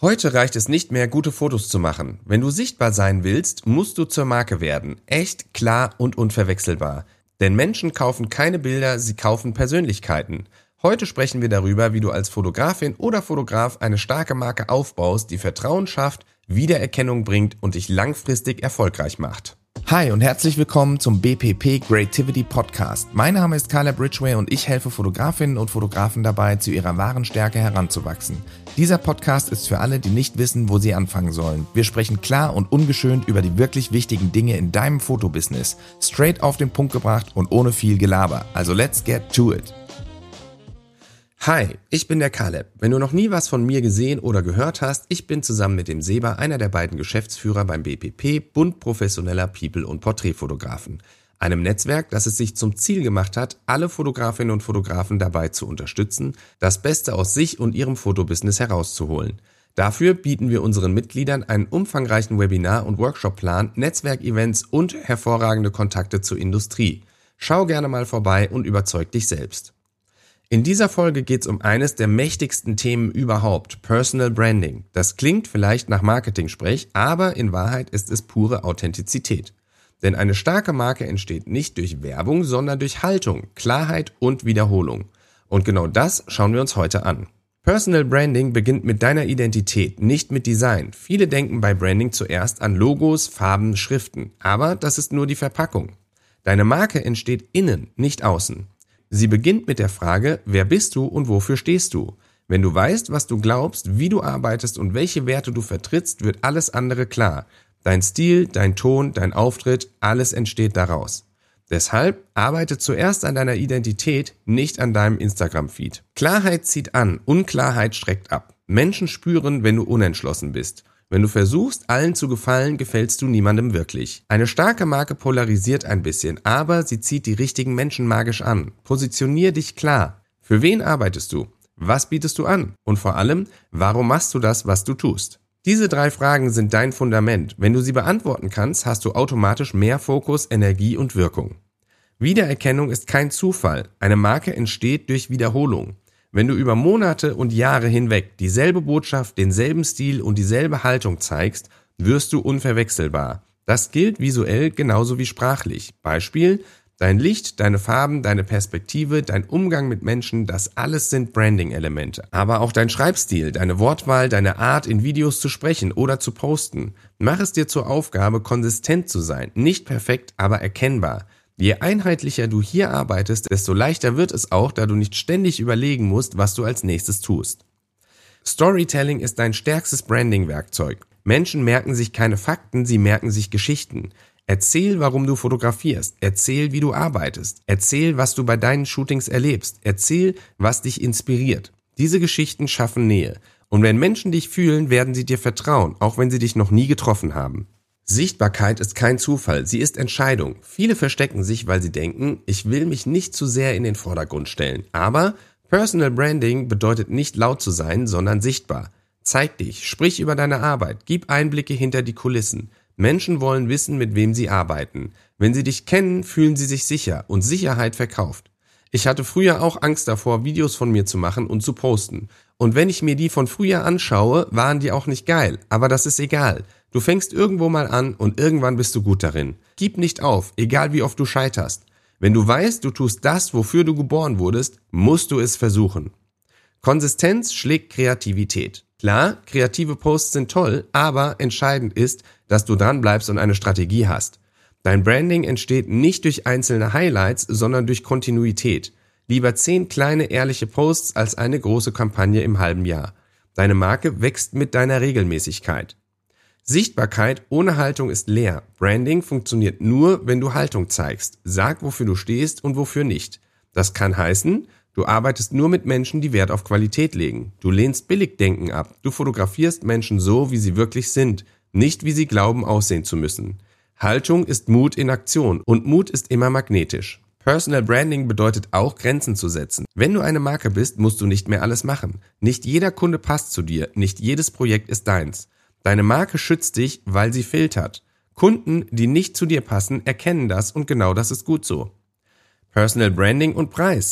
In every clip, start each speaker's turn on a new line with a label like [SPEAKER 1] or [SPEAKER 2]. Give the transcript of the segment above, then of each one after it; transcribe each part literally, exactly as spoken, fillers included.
[SPEAKER 1] Heute reicht es nicht mehr, gute Fotos zu machen. Wenn du sichtbar sein willst, musst du zur Marke werden. Echt, klar und unverwechselbar. Denn Menschen kaufen keine Bilder, sie kaufen Persönlichkeiten. Heute sprechen wir darüber, wie du als Fotografin oder Fotograf eine starke Marke aufbaust, die Vertrauen schafft, Wiedererkennung bringt und dich langfristig erfolgreich macht.
[SPEAKER 2] Hi und herzlich willkommen zum B P P Creativity Podcast. Mein Name ist Caleb Ridgway und ich helfe Fotografinnen und Fotografen dabei, zu ihrer wahren Stärke heranzuwachsen. Dieser Podcast ist für alle, die nicht wissen, wo sie anfangen sollen. Wir sprechen klar und ungeschönt über die wirklich wichtigen Dinge in deinem Fotobusiness. Straight auf den Punkt gebracht und ohne viel Gelaber. Also let's get to it.
[SPEAKER 1] Hi, ich bin der Caleb. Wenn du noch nie was von mir gesehen oder gehört hast, ich bin zusammen mit dem Seba einer der beiden Geschäftsführer beim B P P, Bund professioneller People- und Porträtfotografen. Einem Netzwerk, das es sich zum Ziel gemacht hat, alle Fotografinnen und Fotografen dabei zu unterstützen, das Beste aus sich und ihrem Fotobusiness herauszuholen. Dafür bieten wir unseren Mitgliedern einen umfangreichen Webinar- und Workshopplan, Netzwerkevents und hervorragende Kontakte zur Industrie. Schau gerne mal vorbei und überzeug dich selbst. In dieser Folge geht es um eines der mächtigsten Themen überhaupt, Personal Branding. Das klingt vielleicht nach Marketing-Sprech, aber in Wahrheit ist es pure Authentizität. Denn eine starke Marke entsteht nicht durch Werbung, sondern durch Haltung, Klarheit und Wiederholung. Und genau das schauen wir uns heute an. Personal Branding beginnt mit deiner Identität, nicht mit Design. Viele denken bei Branding zuerst an Logos, Farben, Schriften. Aber das ist nur die Verpackung. Deine Marke entsteht innen, nicht außen. Sie beginnt mit der Frage, wer bist du und wofür stehst du? Wenn du weißt, was du glaubst, wie du arbeitest und welche Werte du vertrittst, wird alles andere klar. Dein Stil, dein Ton, dein Auftritt, alles entsteht daraus. Deshalb arbeite zuerst an deiner Identität, nicht an deinem Instagram-Feed. Klarheit zieht an, Unklarheit schreckt ab. Menschen spüren, wenn du unentschlossen bist. Wenn du versuchst, allen zu gefallen, gefällst du niemandem wirklich. Eine starke Marke polarisiert ein bisschen, aber sie zieht die richtigen Menschen magisch an. Positionier dich klar. Für wen arbeitest du? Was bietest du an? Und vor allem, warum machst du das, was du tust? Diese drei Fragen sind dein Fundament. Wenn du sie beantworten kannst, hast du automatisch mehr Fokus, Energie und Wirkung. Wiedererkennung ist kein Zufall. Eine Marke entsteht durch Wiederholung. Wenn du über Monate und Jahre hinweg dieselbe Botschaft, denselben Stil und dieselbe Haltung zeigst, wirst du unverwechselbar. Das gilt visuell genauso wie sprachlich. Beispiel: Dein Licht, deine Farben, deine Perspektive, dein Umgang mit Menschen, das alles sind Branding-Elemente. Aber auch dein Schreibstil, deine Wortwahl, deine Art, in Videos zu sprechen oder zu posten. Mach es dir zur Aufgabe, konsistent zu sein. Nicht perfekt, aber erkennbar. Je einheitlicher du hier arbeitest, desto leichter wird es auch, da du nicht ständig überlegen musst, was du als nächstes tust. Storytelling ist dein stärkstes Branding-Werkzeug. Menschen merken sich keine Fakten, sie merken sich Geschichten. Erzähl, warum du fotografierst. Erzähl, wie du arbeitest. Erzähl, was du bei deinen Shootings erlebst. Erzähl, was dich inspiriert. Diese Geschichten schaffen Nähe. Und wenn Menschen dich fühlen, werden sie dir vertrauen, auch wenn sie dich noch nie getroffen haben. Sichtbarkeit ist kein Zufall, sie ist Entscheidung. Viele verstecken sich, weil sie denken, ich will mich nicht zu sehr in den Vordergrund stellen. Aber Personal Branding bedeutet nicht laut zu sein, sondern sichtbar. Zeig dich, sprich über deine Arbeit, gib Einblicke hinter die Kulissen. Menschen wollen wissen, mit wem sie arbeiten. Wenn sie dich kennen, fühlen sie sich sicher und Sicherheit verkauft. Ich hatte früher auch Angst davor, Videos von mir zu machen und zu posten. Und wenn ich mir die von früher anschaue, waren die auch nicht geil. Aber das ist egal. Du fängst irgendwo mal an und irgendwann bist du gut darin. Gib nicht auf, egal wie oft du scheiterst. Wenn du weißt, du tust das, wofür du geboren wurdest, musst du es versuchen. Konsistenz schlägt Kreativität. Klar, kreative Posts sind toll, aber entscheidend ist, dass du dranbleibst und eine Strategie hast. Dein Branding entsteht nicht durch einzelne Highlights, sondern durch Kontinuität. Lieber zehn kleine, ehrliche Posts als eine große Kampagne im halben Jahr. Deine Marke wächst mit deiner Regelmäßigkeit. Sichtbarkeit ohne Haltung ist leer. Branding funktioniert nur, wenn du Haltung zeigst. Sag, wofür du stehst und wofür nicht. Das kann heißen, du arbeitest nur mit Menschen, die Wert auf Qualität legen. Du lehnst Billigdenken ab. Du fotografierst Menschen so, wie sie wirklich sind, nicht wie sie glauben, aussehen zu müssen. Haltung ist Mut in Aktion und Mut ist immer magnetisch. Personal Branding bedeutet auch, Grenzen zu setzen. Wenn du eine Marke bist, musst du nicht mehr alles machen. Nicht jeder Kunde passt zu dir, nicht jedes Projekt ist deins. Deine Marke schützt dich, weil sie filtert. Kunden, die nicht zu dir passen, erkennen das und genau das ist gut so. Personal Branding und Preis.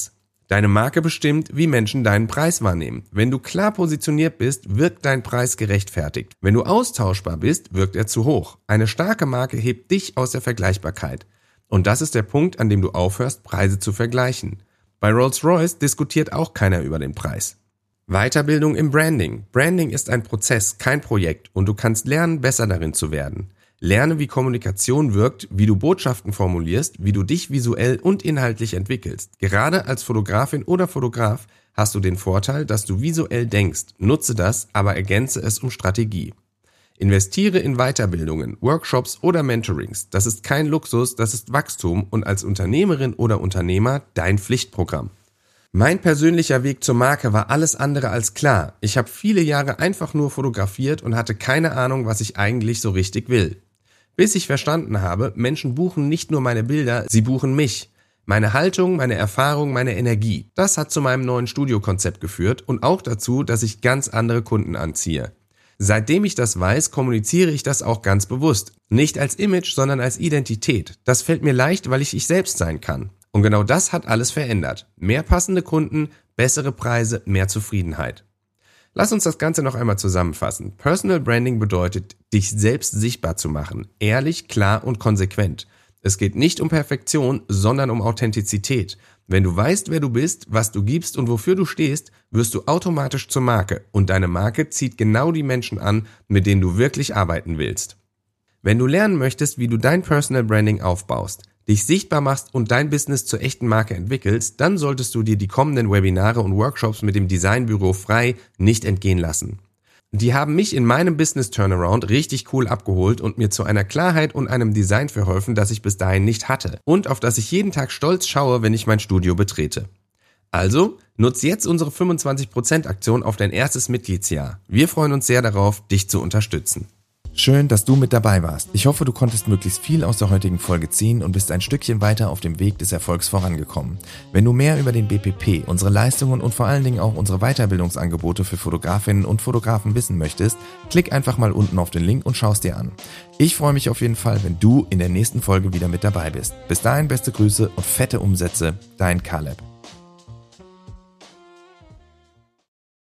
[SPEAKER 1] Deine Marke bestimmt, wie Menschen deinen Preis wahrnehmen. Wenn du klar positioniert bist, wirkt dein Preis gerechtfertigt. Wenn du austauschbar bist, wirkt er zu hoch. Eine starke Marke hebt dich aus der Vergleichbarkeit. Und das ist der Punkt, an dem du aufhörst, Preise zu vergleichen. Bei Rolls-Royce diskutiert auch keiner über den Preis. Weiterbildung im Branding. Branding ist ein Prozess, kein Projekt, und du kannst lernen, besser darin zu werden. Lerne, wie Kommunikation wirkt, wie du Botschaften formulierst, wie du dich visuell und inhaltlich entwickelst. Gerade als Fotografin oder Fotograf hast du den Vorteil, dass du visuell denkst. Nutze das, aber ergänze es um Strategie. Investiere in Weiterbildungen, Workshops oder Mentorings. Das ist kein Luxus, das ist Wachstum und als Unternehmerin oder Unternehmer dein Pflichtprogramm. Mein persönlicher Weg zur Marke war alles andere als klar. Ich habe viele Jahre einfach nur fotografiert und hatte keine Ahnung, was ich eigentlich so richtig will. Bis ich verstanden habe, Menschen buchen nicht nur meine Bilder, sie buchen mich. Meine Haltung, meine Erfahrung, meine Energie. Das hat zu meinem neuen Studiokonzept geführt und auch dazu, dass ich ganz andere Kunden anziehe. Seitdem ich das weiß, kommuniziere ich das auch ganz bewusst. Nicht als Image, sondern als Identität. Das fällt mir leicht, weil ich ich selbst sein kann. Und genau das hat alles verändert. Mehr passende Kunden, bessere Preise, mehr Zufriedenheit. Lass uns das Ganze noch einmal zusammenfassen. Personal Branding bedeutet, dich selbst sichtbar zu machen. Ehrlich, klar und konsequent. Es geht nicht um Perfektion, sondern um Authentizität. Wenn du weißt, wer du bist, was du gibst und wofür du stehst, wirst du automatisch zur Marke. Und deine Marke zieht genau die Menschen an, mit denen du wirklich arbeiten willst. Wenn du lernen möchtest, wie du dein Personal Branding aufbaust, dich sichtbar machst und dein Business zur echten Marke entwickelst, dann solltest du dir die kommenden Webinare und Workshops mit dem Designbüro Frei nicht entgehen lassen. Die haben mich in meinem Business Turnaround richtig cool abgeholt und mir zu einer Klarheit und einem Design verholfen, das ich bis dahin nicht hatte und auf das ich jeden Tag stolz schaue, wenn ich mein Studio betrete. Also, nutz jetzt unsere fünfundzwanzig Prozent Aktion auf dein erstes Mitgliedsjahr. Wir freuen uns sehr darauf, dich zu unterstützen.
[SPEAKER 2] Schön, dass du mit dabei warst. Ich hoffe, du konntest möglichst viel aus der heutigen Folge ziehen und bist ein Stückchen weiter auf dem Weg des Erfolgs vorangekommen. Wenn du mehr über den B P P, unsere Leistungen und vor allen Dingen auch unsere Weiterbildungsangebote für Fotografinnen und Fotografen wissen möchtest, klick einfach mal unten auf den Link und schau es dir an. Ich freue mich auf jeden Fall, wenn du in der nächsten Folge wieder mit dabei bist. Bis dahin beste Grüße und fette Umsätze, dein Caleb.